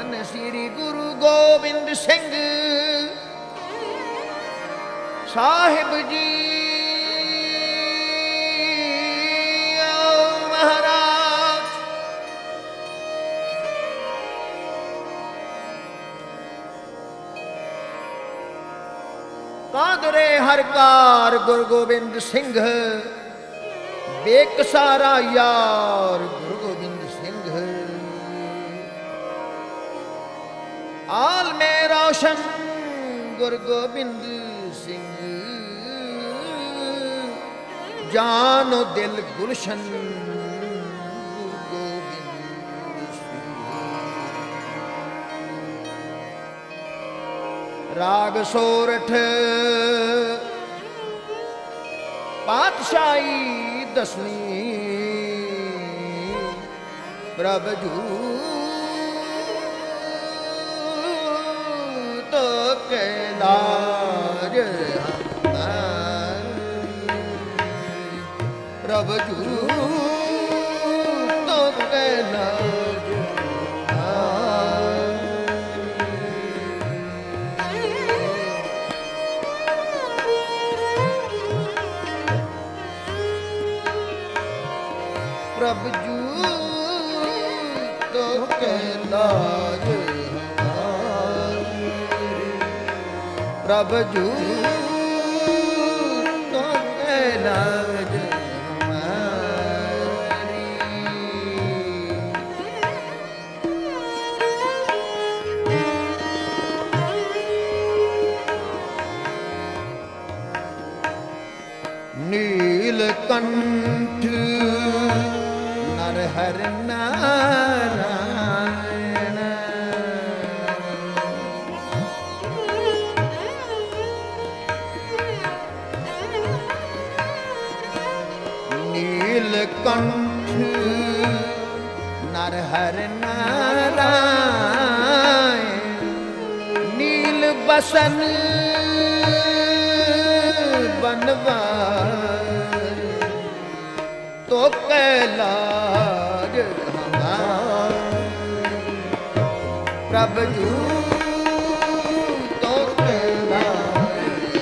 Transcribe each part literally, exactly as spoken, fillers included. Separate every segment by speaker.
Speaker 1: ਧੰਨ ਸ੍ਰੀ ਗੁਰੂ ਗੋਬਿੰਦ ਸਿੰਘ ਸਾਹਿਬ ਜੀ ਮਹਾਰਾਜ। ਕਾਦਰੇ ਹਰਕਾਰ ਗੁਰੂ ਗੋਬਿੰਦ ਸਿੰਘ ਬੇਕਸਾਰਾ ਯਾਰ ਗੁਰੂ ਗੋਬਿੰਦ ਸਿੰਘ। ਆਲਮੇ ਰੌਸ਼ਨ ਗੁਰੂ ਗੋਬਿੰਦ ਸਿੰਘ ਜਾਨੋ ਦਿਲ ਗੁਲਸ਼ਨ ਗੁਰੂ ਗੋਬਿੰਦ ਸਿੰਘ। ਰਾਗ ਸੋਰਠ ਪਾਤਸ਼ਾਹੀ ਦਸਵੀਂ ਪ੍ਰਭ ਜੂ ਤੋ ਕੇ ਲਾਜ ਪ੍ਰਭ ਜੂ ਤੋ ਕੇ ਲਾਜ। ਪ੍ਰਭ ਜੂ ਤੋ ਕੇ ਲਾਜ ਪ੍ਰਭ ਜੂ ਤੋ ਕੇ ਲਾਜ ਹਮਾਰੀ। ਨੀਲਕੰਠ ਨਰ ਹਰ ਨਾਰਾਇਣ ਨੀਲਕੰਠ ਨਰ ਹਰ ਨਾਰਾਇਣ ਨੀਲ ਬਸਨ ਬਨਵਾਰ ਤੋ ਕੇ ਲਾਜ ਪ੍ਰਭ ਜੂ ਤੋ ਕੇ ਲਾਜ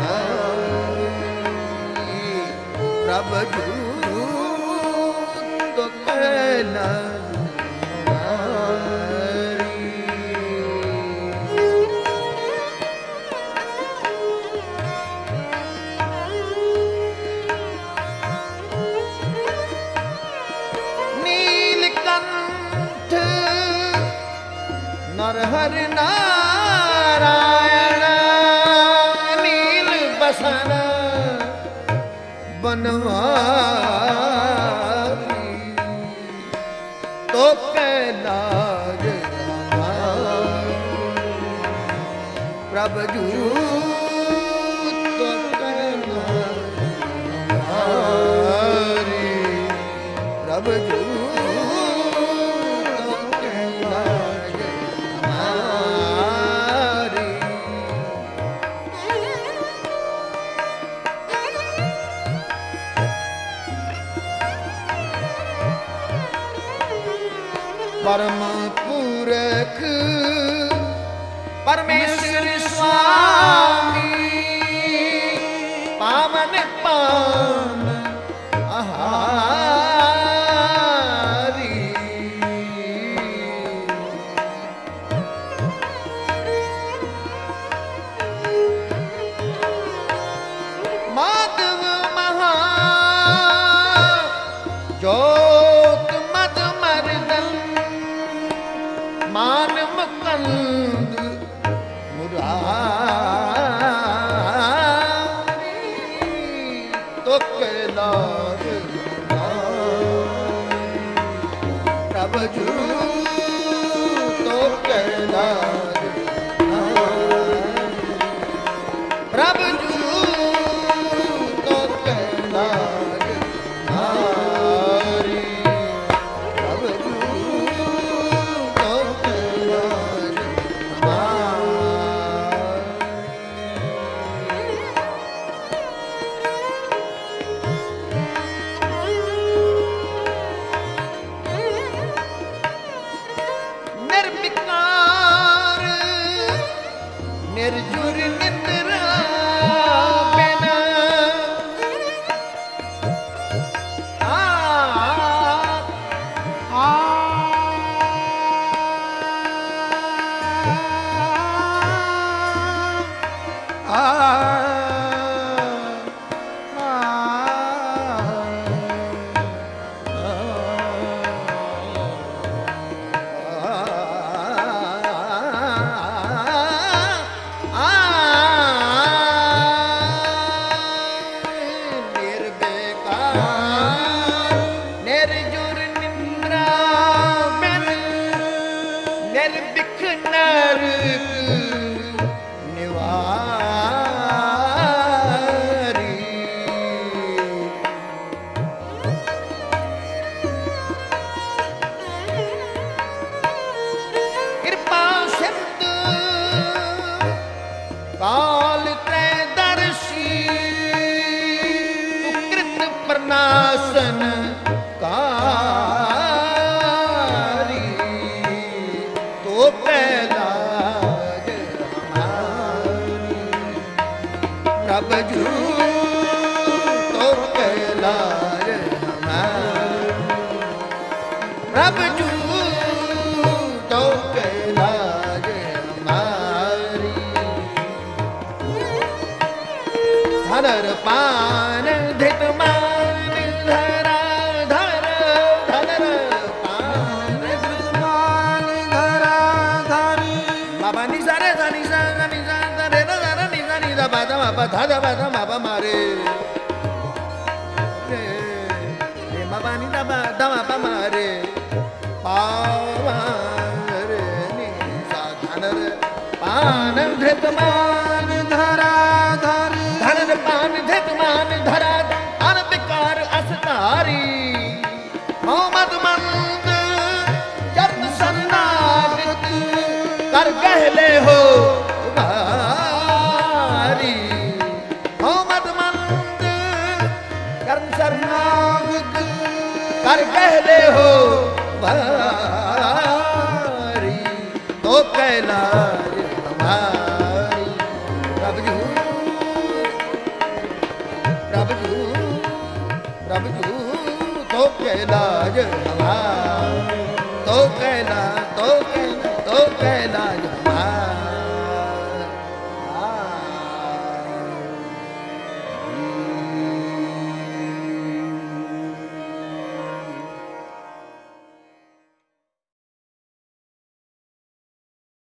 Speaker 1: ਪ੍ਰਭ ਜੂ ਤੋ ਕੇ ਲਾਜ। ਨਰ ਹਰਿ ਨਾਰਾਇਣ ਨੀਲ ਬਸਨ ਬਨਵਾਰੀ ਤੋ ਕੇ ਲਾਜ ਪ੍ਰਭ ਜੂ ਤੋ ਕੇ ਲਾਜ ਪ੍ਰਭ ਜੂ ਪਰਮ ਪੁਰਖ ਪਰਮੇਸ਼ਰ ਸੁਆਮੀ ਪਾਵਨ ਪਾਵਨ ਆਹਾਰੀ ਮਾਧਵ ਮਹਾ ਜੋਤ ਮਦ ਮਰਦਨ ਮਾਨ ਮੁਕੰਦ ਮੁਰਾਰੀ निर्जुर निद्रा बिना आ आ काल त्रयदर्शी सुकृत प्रनाशन कारी तो कैलाज हमारी प्रभु जू तो कैलाज हमारी प्रभु जू तो कैलाज हमारी धनर पान धित मान धरा धर धनर पान धित मान धरा धरी बाबा निसा रे सा निसा सा निसा सा रे सा रे निसा निसा बाधा बाबा धाधा बाधा बाबा मारे रे रे बाबा निसा बाधा बाबा मारे पावन रे निसा धनर पान धित मान धरा धरी धनर पान धित मान धरा अन विकार असतारी मोहम्मद मंद चरण सन्नागत कर कहले हो भारी मोहम्मद मंद चरण सन्नागत कर कहले हो भारी तो कैलाश हमारी प्रभु जू प्रभु जू प्रभु जू तो कैलाश हमारी तो कैलाश तो कैलाश तो कैलाश